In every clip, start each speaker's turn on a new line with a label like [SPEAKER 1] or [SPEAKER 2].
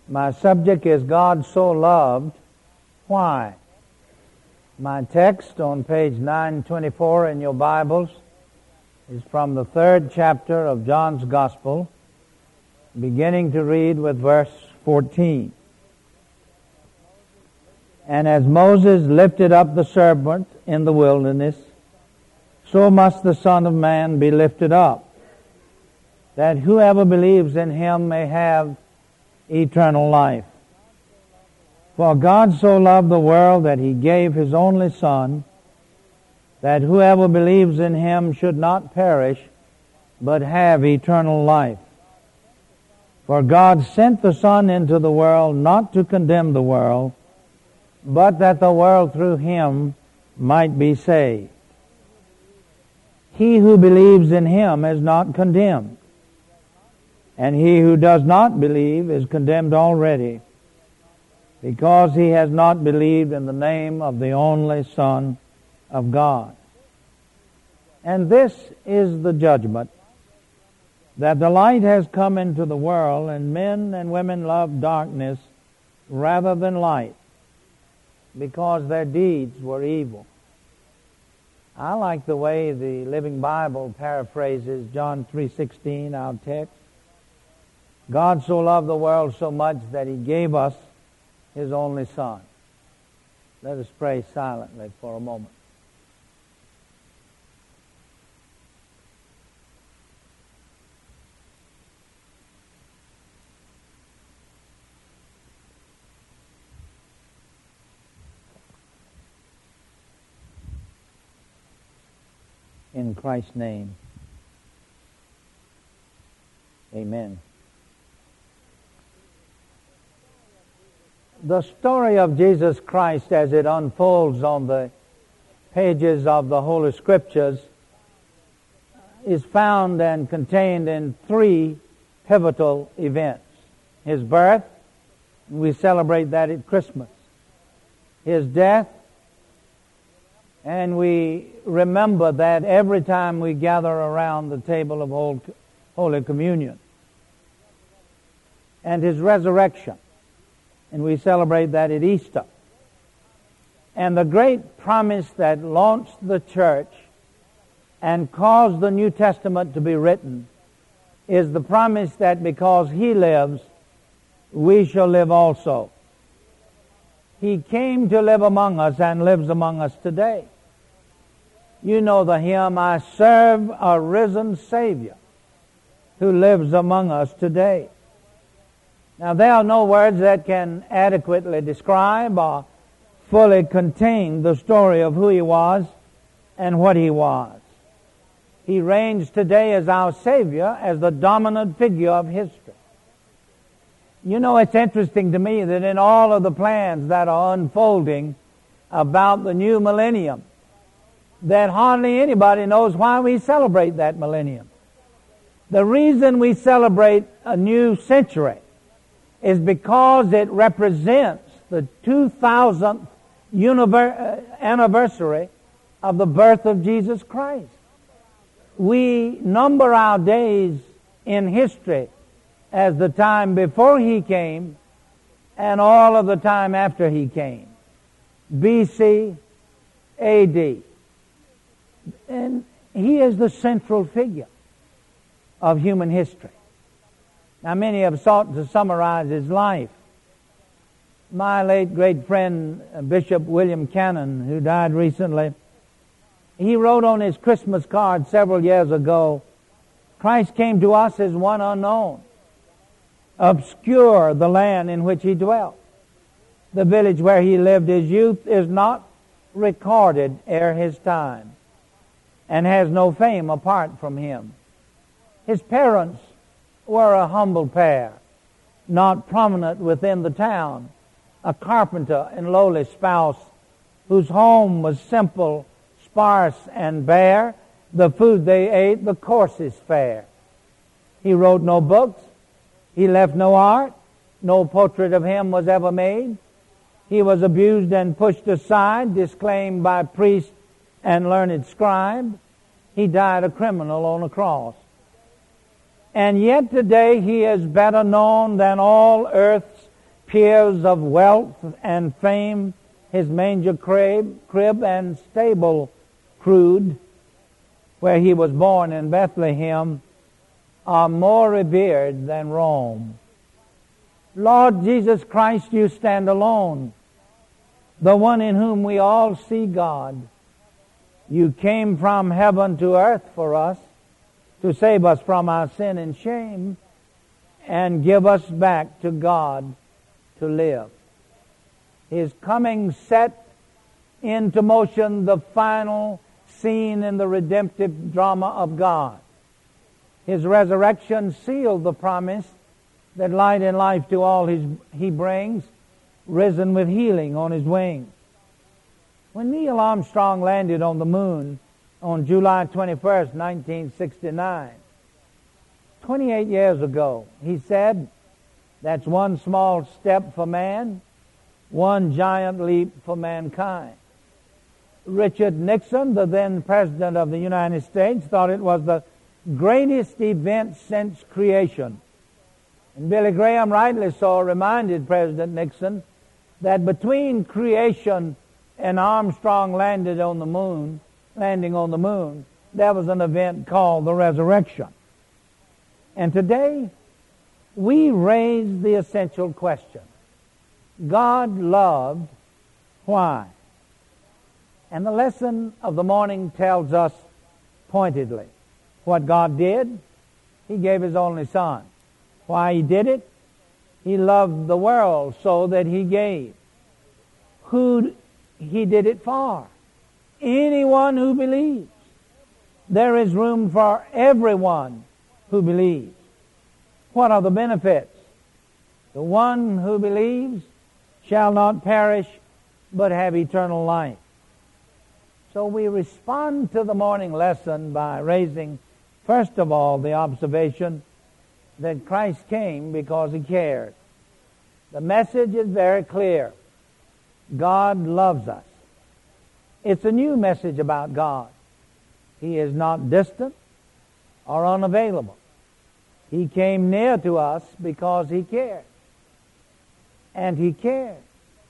[SPEAKER 1] My subject is God so loved. Why? My text on page 924 in your Bibles is from the 3rd chapter of John's Gospel, beginning to read with verse 14. And as Moses lifted up the serpent in the wilderness, so must the Son of Man be lifted up, that whoever believes in him may have eternal life. For God so loved the world that he gave his only Son, that whoever believes in him should not perish, but have eternal life. For God sent the Son into the world not to condemn the world, but that the world through him might be saved. He who believes in him is not condemned, and he who does not believe is condemned already, because he has not believed in the name of the only Son of God. And this is the judgment, that the light has come into the world, and men and women love darkness rather than light, because their deeds were evil. I like the way the Living Bible paraphrases John 3:16, our text. God so loved the world so much that he gave us his only Son. Let us pray silently for a moment. In Christ's name, amen. The story of Jesus Christ as it unfolds on the pages of the Holy Scriptures is found and contained in 3 pivotal events. His birth, we celebrate that at Christmas. His death, and we remember that every time we gather around the table of Holy Communion. And his resurrection, and we celebrate that at Easter. And the great promise that launched the church and caused the New Testament to be written is the promise that because he lives, we shall live also. He came to live among us and lives among us today. You know the hymn, I serve a risen Savior who lives among us today. Now, there are no words that can adequately describe or fully contain the story of who he was and what he was. He reigns today as our Savior, as the dominant figure of history. You know, it's interesting to me that in all of the plans that are unfolding about the new millennium, that hardly anybody knows why we celebrate that millennium. The reason we celebrate a new century is because it represents the 2000th anniversary of the birth of Jesus Christ. We number our days in history as the time before he came and all of the time after he came. BC, AD. And he is the central figure of human history. Now, many have sought to summarize his life. My late great friend, Bishop William Cannon, who died recently, he wrote on his Christmas card several years ago, Christ came to us as one unknown, obscure the land in which he dwelt. The village where he lived his youth is not recorded ere his time, and has no fame apart from him. His parents were a humble pair, not prominent within the town, a carpenter and lowly spouse, whose home was simple, sparse, and bare, the food they ate the coarsest fare. He wrote no books, he left no art, no portrait of him was ever made. He was abused and pushed aside, disclaimed by priest and learned scribe. He died a criminal on a cross. And yet today he is better known than all earth's peers of wealth and fame, his manger crib and stable crude, where he was born in Bethlehem, are more revered than Rome. Lord Jesus Christ, you stand alone, the one in whom we all see God. You came from heaven to earth for us, to save us from our sin and shame, and give us back to God to live. His coming set into motion the final scene in the redemptive drama of God. His resurrection sealed the promise that light and life to all he brings, risen with healing on his wings. When Neil Armstrong landed on the moon on July 21st, 1969, 28 years ago, he said, "That's one small step for man, one giant leap for mankind." Richard Nixon, the then President of the United States, thought it was the greatest event since creation. And Billy Graham, rightly so, reminded President Nixon that between creation and Armstrong landing on the moon, there was an event called the resurrection. And today, we raise the essential question. God loved, why? And the lesson of the morning tells us pointedly what God did. He gave His only Son. Why He did it? He loved the world so that He gave. Who He did it for? Anyone who believes. There is room for everyone who believes. What are the benefits? The one who believes shall not perish, but have eternal life. So we respond to the morning lesson by raising, first of all, the observation that Christ came because He cared. The message is very clear. God loves us. It's a new message about God. He is not distant or unavailable. He came near to us because He cared. And He cared.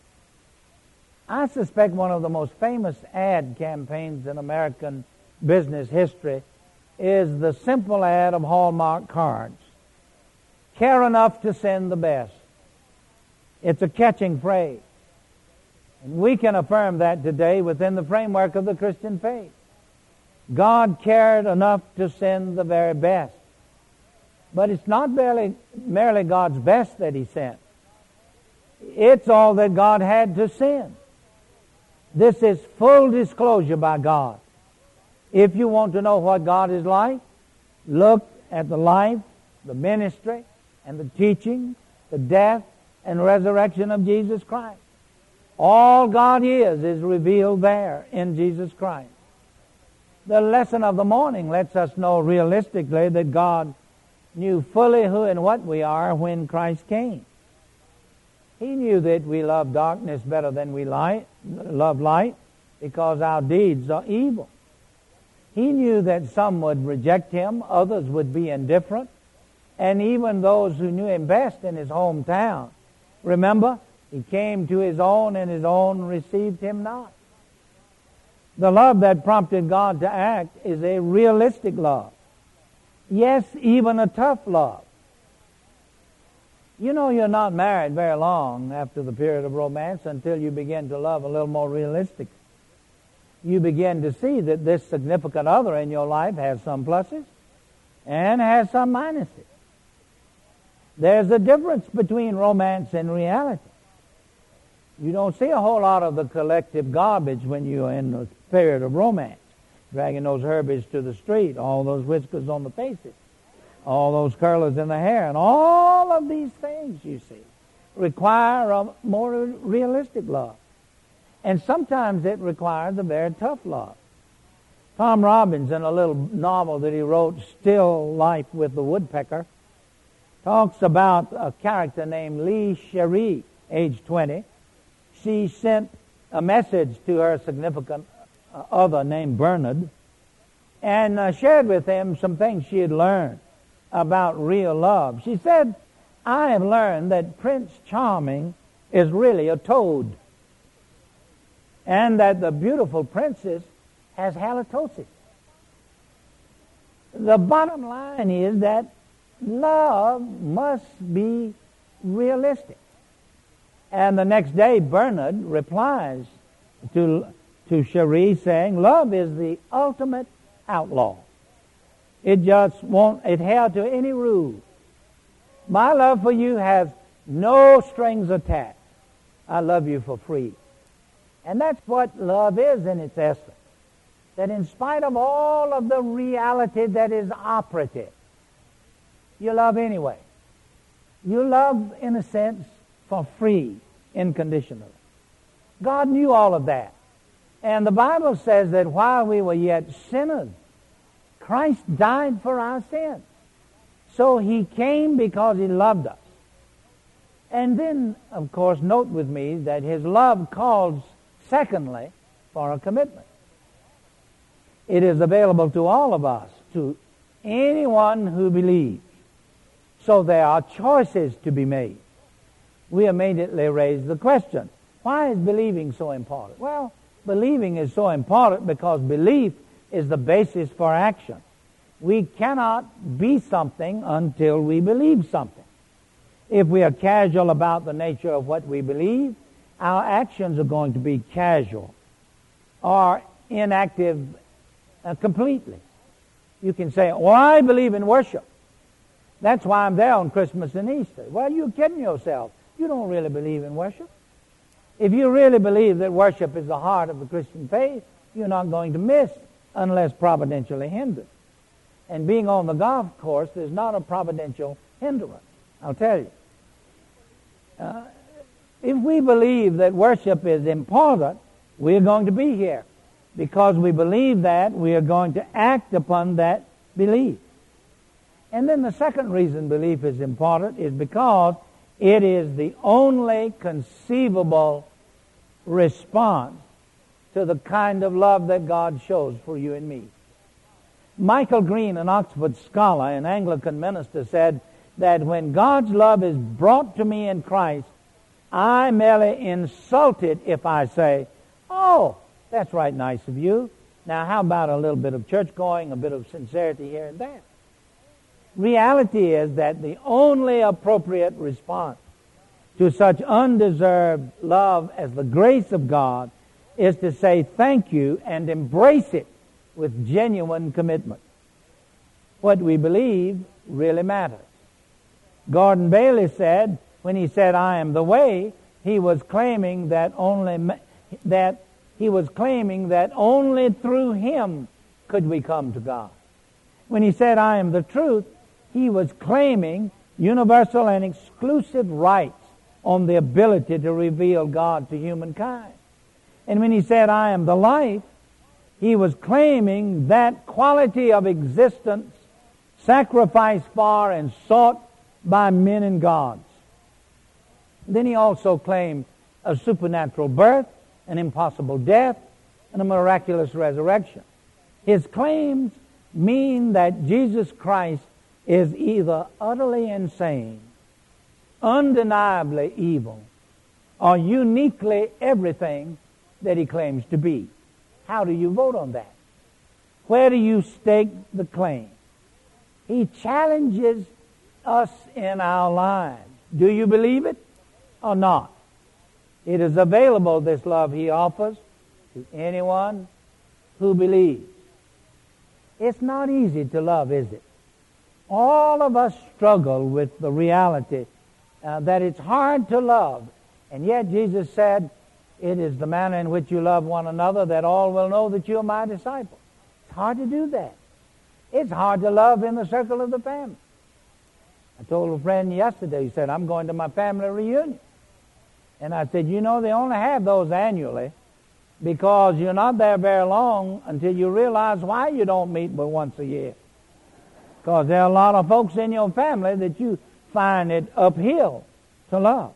[SPEAKER 1] I suspect one of the most famous ad campaigns in American business history is the simple ad of Hallmark cards. Care enough to send the best. It's a catching phrase. And we can affirm that today within the framework of the Christian faith. God cared enough to send the very best. But it's not merely God's best that He sent. It's all that God had to send. This is full disclosure by God. If you want to know what God is like, look at the life, the ministry, and the teaching, the death and resurrection of Jesus Christ. All God is revealed there in Jesus Christ. The lesson of the morning lets us know realistically that God knew fully who and what we are when Christ came. He knew that we love darkness better than we love light because our deeds are evil. He knew that some would reject Him, others would be indifferent, and even those who knew Him best in His hometown. Remember, He came to His own, and His own received Him not. The love that prompted God to act is a realistic love. Yes, even a tough love. You know you're not married very long after the period of romance until you begin to love a little more realistic. You begin to see that this significant other in your life has some pluses and has some minuses. There's a difference between romance and reality. You don't see a whole lot of the collective garbage when you're in the period of romance. Dragging those Herbies to the street, all those whiskers on the faces, all those curlers in the hair, and all of these things, you see, require a more realistic love. And sometimes it requires a very tough love. Tom Robbins, in a little novel that he wrote, Still Life with the Woodpecker, talks about a character named Lee Cherie, age 20. She sent a message to her significant other named Bernard and shared with him some things she had learned about real love. She said, I have learned that Prince Charming is really a toad, and that the beautiful princess has halitosis. The bottom line is that love must be realistic. And the next day, Bernard replies to Cherie saying, love is the ultimate outlaw. It just won't adhere to any rule. My love for you has no strings attached. I love you for free. And that's what love is in its essence. That in spite of all of the reality that is operative, you love anyway. You love, in a sense, for free, unconditionally. God knew all of that. And the Bible says that while we were yet sinners, Christ died for our sins. So He came because He loved us. And then, of course, note with me that His love calls, secondly, for a commitment. It is available to all of us, to anyone who believes. So there are choices to be made. We immediately raise the question, why is believing so important? Well, believing is so important because belief is the basis for action. We cannot be something until we believe something. If we are casual about the nature of what we believe, our actions are going to be casual or inactive completely. You can say, well, I believe in worship. That's why I'm there on Christmas and Easter. Well, you're kidding yourself. You don't really believe in worship. If you really believe that worship is the heart of the Christian faith, you're not going to miss unless providentially hindered. And being on the golf course is not a providential hindrance, I'll tell you. If we believe that worship is important, we're going to be here. Because we believe that, we are going to act upon that belief. And then the second reason belief is important is because it is the only conceivable response to the kind of love that God shows for you and me. Michael Green, an Oxford scholar and Anglican minister, said that when God's love is brought to me in Christ, I merely insult it if I say, oh, that's right nice of you. Now how about a little bit of church going, a bit of sincerity here and there? Reality is that the only appropriate response to such undeserved love as the grace of God is to say thank you and embrace it with genuine commitment. What we believe really matters. Gordon Bailey said, when he said, I am the way, he was claiming that only through Him could we come to God. When he said, I am the truth, he was claiming universal and exclusive rights on the ability to reveal God to humankind. And when he said, I am the life, he was claiming that quality of existence sacrificed for and sought by men and gods. Then he also claimed a supernatural birth, an impossible death, and a miraculous resurrection. His claims mean that Jesus Christ is either utterly insane, undeniably evil, or uniquely everything that He claims to be. How do you vote on that? Where do you stake the claim? He challenges us in our lives. Do you believe it or not? It is available, this love He offers, to anyone who believes. It's not easy to love, is it? All of us struggle with the reality that it's hard to love. And yet Jesus said, it is the manner in which you love one another that all will know that you are my disciples. It's hard to do that. It's hard to love in the circle of the family. I told a friend yesterday, he said, I'm going to my family reunion. And I said, you know, they only have those annually because you're not there very long until you realize why you don't meet but once a year. Because there are a lot of folks in your family that you find it uphill to love.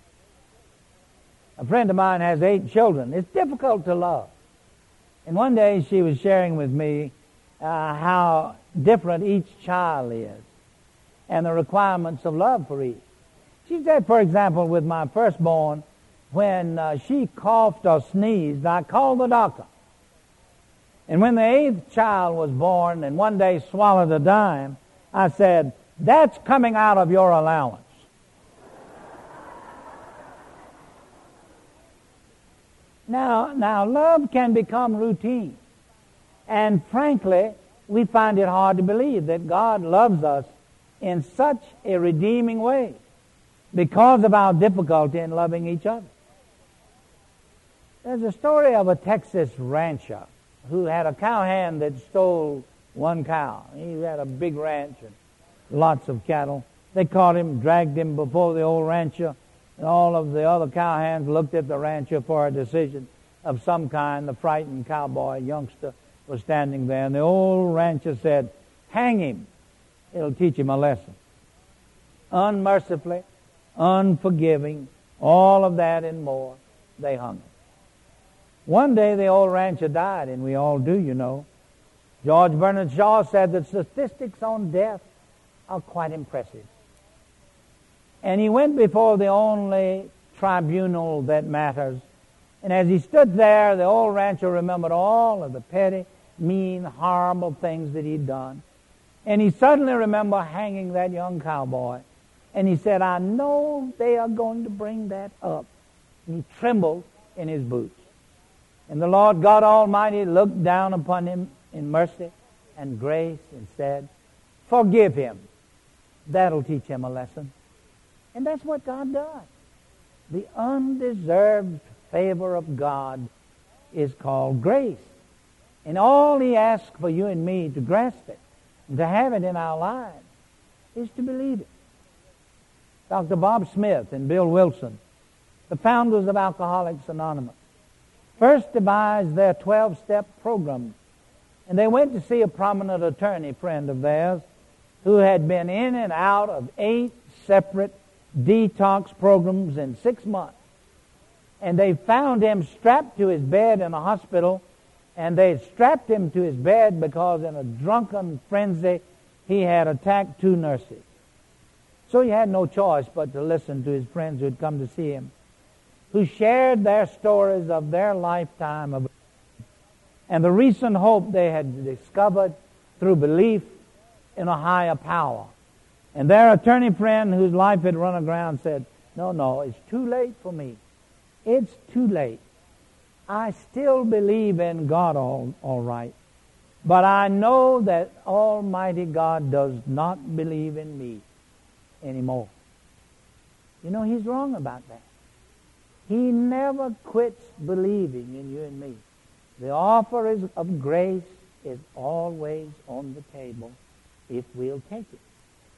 [SPEAKER 1] A friend of mine has 8 children. It's difficult to love. And one day she was sharing with me how different each child is and the requirements of love for each. She said, for example, with my firstborn, when she coughed or sneezed, I called the doctor. And when the 8th child was born and one day swallowed a dime, I said, "That's coming out of your allowance." Now, love can become routine. And frankly, we find it hard to believe that God loves us in such a redeeming way because of our difficulty in loving each other. There's a story of a Texas rancher who had a cowhand that stole one cow. He had a big ranch and lots of cattle. They caught him, dragged him before the old rancher, and all of the other cowhands looked at the rancher for a decision of some kind. The frightened cowboy youngster was standing there, and the old rancher said, "Hang him. It'll teach him a lesson." Unmercifully, unforgiving, all of that and more, they hung him. One day the old rancher died, and we all do, you know. George Bernard Shaw said that statistics on death are quite impressive. And he went before the only tribunal that matters. And as he stood there, the old rancher remembered all of the petty, mean, horrible things that he'd done. And he suddenly remembered hanging that young cowboy. And he said, "I know they are going to bring that up." And he trembled in his boots. And the Lord God Almighty looked down upon him in mercy and grace and said, "Forgive him. That'll teach him a lesson." And that's what God does. The undeserved favor of God is called grace. And all He asks for you and me to grasp it and to have it in our lives is to believe it. Dr. Bob Smith and Bill Wilson, the founders of Alcoholics Anonymous, first devised their 12-step program. And they went to see a prominent attorney friend of theirs who had been in and out of 8 separate detox programs in 6 months. And they found him strapped to his bed in a hospital, and they strapped him to his bed because in a drunken frenzy he had attacked 2 nurses. So he had no choice but to listen to his friends who had come to see him, who shared their stories of their lifetime of and the recent hope they had discovered through belief in a higher power. And their attorney friend, whose life had run aground, said, No, it's too late for me. It's too late. I still believe in God all right, but I know that Almighty God does not believe in me anymore." You know, he's wrong about that. He never quits believing in you and me. The offer of grace is always on the table if we'll take it.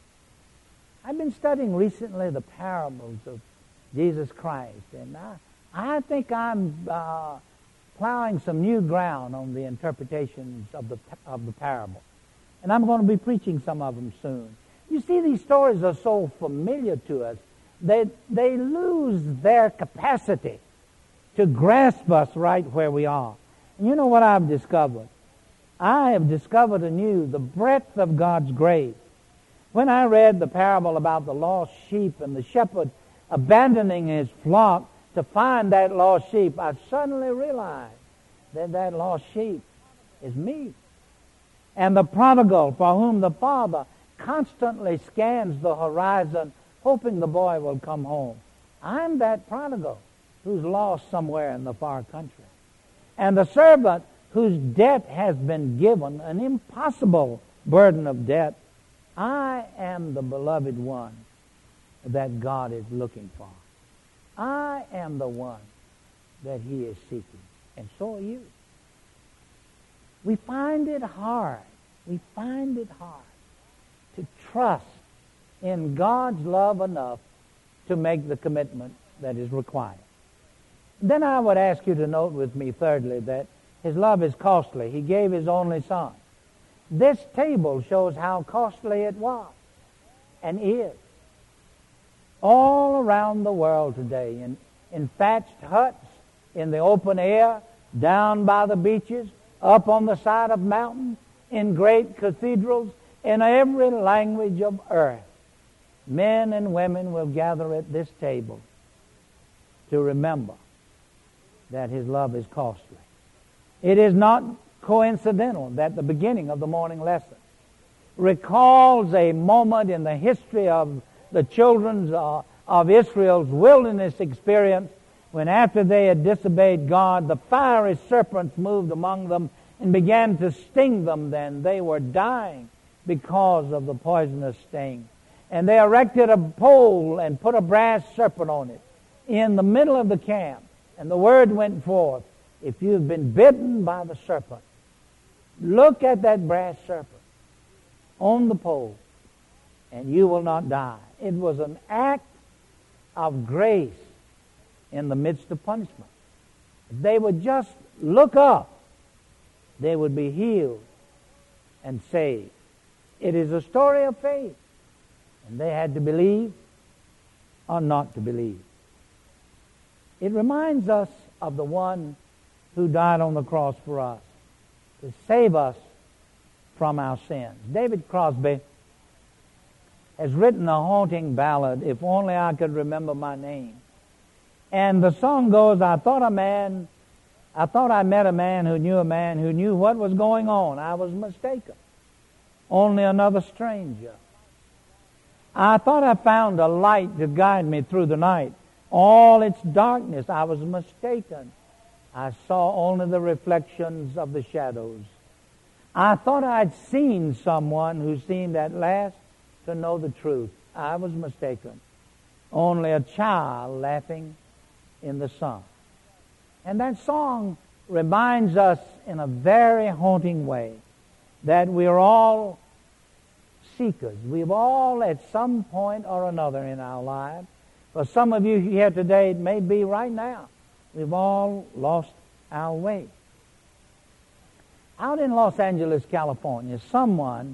[SPEAKER 1] I've been studying recently the parables of Jesus Christ, and I think I'm plowing some new ground on the interpretations of the parable. And I'm going to be preaching some of them soon. You see, these stories are so familiar to us that they lose their capacity to grasp us right where we are. And you know what I've discovered? I have discovered anew the breadth of God's grace. When I read the parable about the lost sheep and the shepherd abandoning his flock to find that lost sheep, I suddenly realized that that lost sheep is me. And the prodigal for whom the father constantly scans the horizon hoping the boy will come home. I'm that prodigal who's lost somewhere in the far country. And the servant whose debt has been given, an impossible burden of debt. I am the beloved one that God is looking for. I am the one that He is seeking. And so are you. We find it hard. We find it hard to trust in God's love enough to make the commitment that is required. Then I would ask you to note with me, thirdly, that His love is costly. He gave His only Son. This table shows how costly it was and is. All around the world today, in thatched huts, in the open air, down by the beaches, up on the side of mountains, in great cathedrals, in every language of earth, men and women will gather at this table to remember that His love is costly. It is not coincidental that the beginning of the morning lesson recalls a moment in the history of the children of Israel's wilderness experience when, after they had disobeyed God, the fiery serpents moved among them and began to sting them. Then they were dying because of the poisonous sting. And they erected a pole and put a brass serpent on it in the middle of the camp. And the word went forth, if you've been bitten by the serpent, look at that brass serpent on the pole, and you will not die. It was an act of grace in the midst of punishment. If they would just look up, they would be healed and saved. It is a story of faith. And they had to believe or not to believe. It reminds us of the one who died on the cross for us to save us from our sins. David Crosby has written a haunting ballad, If Only I Could Remember My Name. And the song goes, I thought I met a man who knew what was going on. I was mistaken. Only another stranger. I thought I found a light to guide me through the night. All its darkness, I was mistaken. I saw only the reflections of the shadows. I thought I'd seen someone who seemed at last to know the truth. I was mistaken. Only a child laughing in the sun. And that song reminds us in a very haunting way that we're all seekers. We've all at some point or another in our lives. For some of you here today, it may be right now. We've all lost our way. Out in Los Angeles, California, someone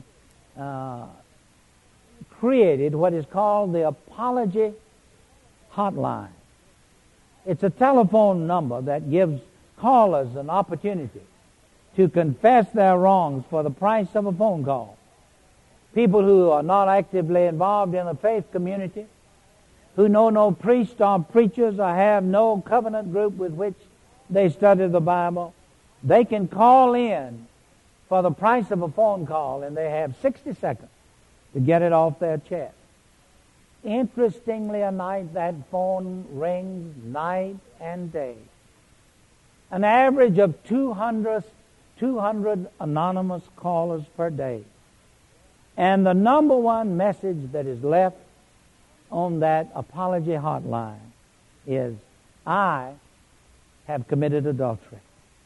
[SPEAKER 1] created what is called the Apology Hotline. It's a telephone number that gives callers an opportunity to confess their wrongs for the price of a phone call. People who are not actively involved in the faith community, who know no priest or preachers or have no covenant group with which they study the Bible, they can call in for the price of a phone call, and they have 60 seconds to get it off their chest. Interestingly enough, that phone rings night and day. An average of 200 anonymous callers per day. And the number one message that is left on that apology hotline is, I have committed adultery.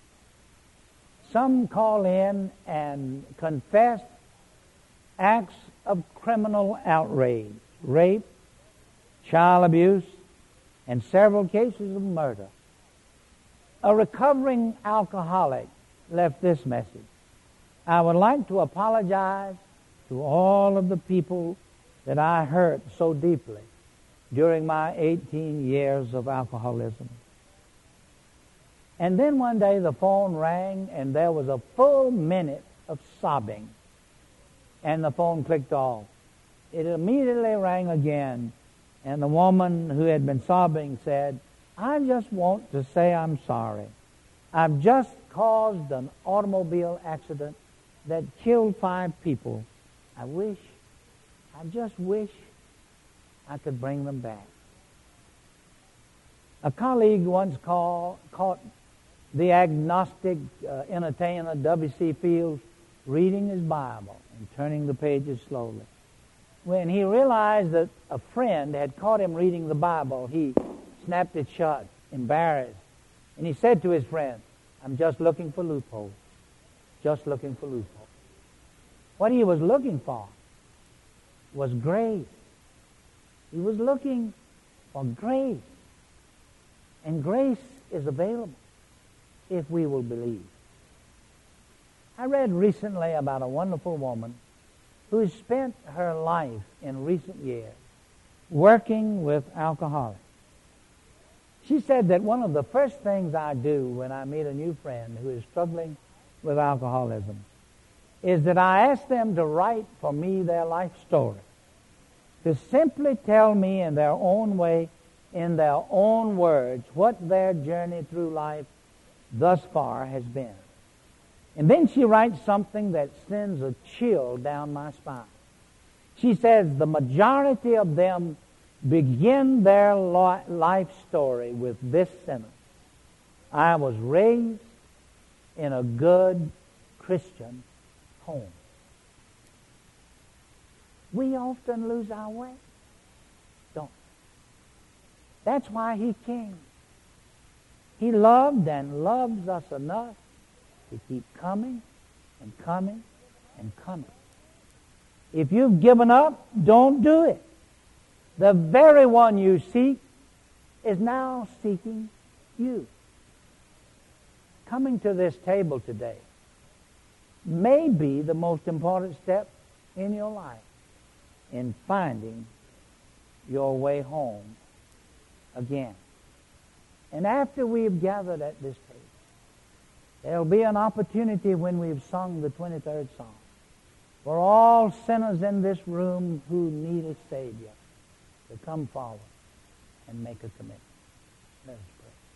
[SPEAKER 1] Some call in and confess acts of criminal outrage, rape, child abuse, and several cases of murder. A recovering alcoholic left this message. I would like to apologize to all of the people that I hurt so deeply during my 18 years of alcoholism. And then one day the phone rang and there was a full minute of sobbing. And the phone clicked off. It immediately rang again. And the woman who had been sobbing said, I just want to say I'm sorry. I've just caused an automobile accident that killed 5 people. I just wish I could bring them back. A colleague once caught the agnostic entertainer W.C. Fields reading his Bible and turning the pages slowly. When he realized that a friend had caught him reading the Bible, he snapped it shut, embarrassed. And he said to his friend, I'm just looking for loopholes. Just looking for loopholes. What he was looking for was grace. He was looking for grace. And grace is available if we will believe. I read recently about a wonderful woman who has spent her life in recent years working with alcoholics. She said that one of the first things I do when I meet a new friend who is struggling with alcoholism is that I ask them to write for me their life story, to simply tell me in their own way, in their own words, what their journey through life thus far has been. And then she writes something that sends a chill down my spine. She says the majority of them begin their life story with this sentence: I was raised in a good Christian home. We often lose our way, don't we? That's why He came. He loved and loves us enough to keep coming and coming and coming. If you've given up, don't do it. The very one you seek is now seeking you. Coming to this table today may be the most important step in your life in finding your way home again. And after we've gathered at this table, there'll be an opportunity when we've sung the 23rd Psalm for all sinners in this room who need a Savior to come forward and make a commitment. Let us pray.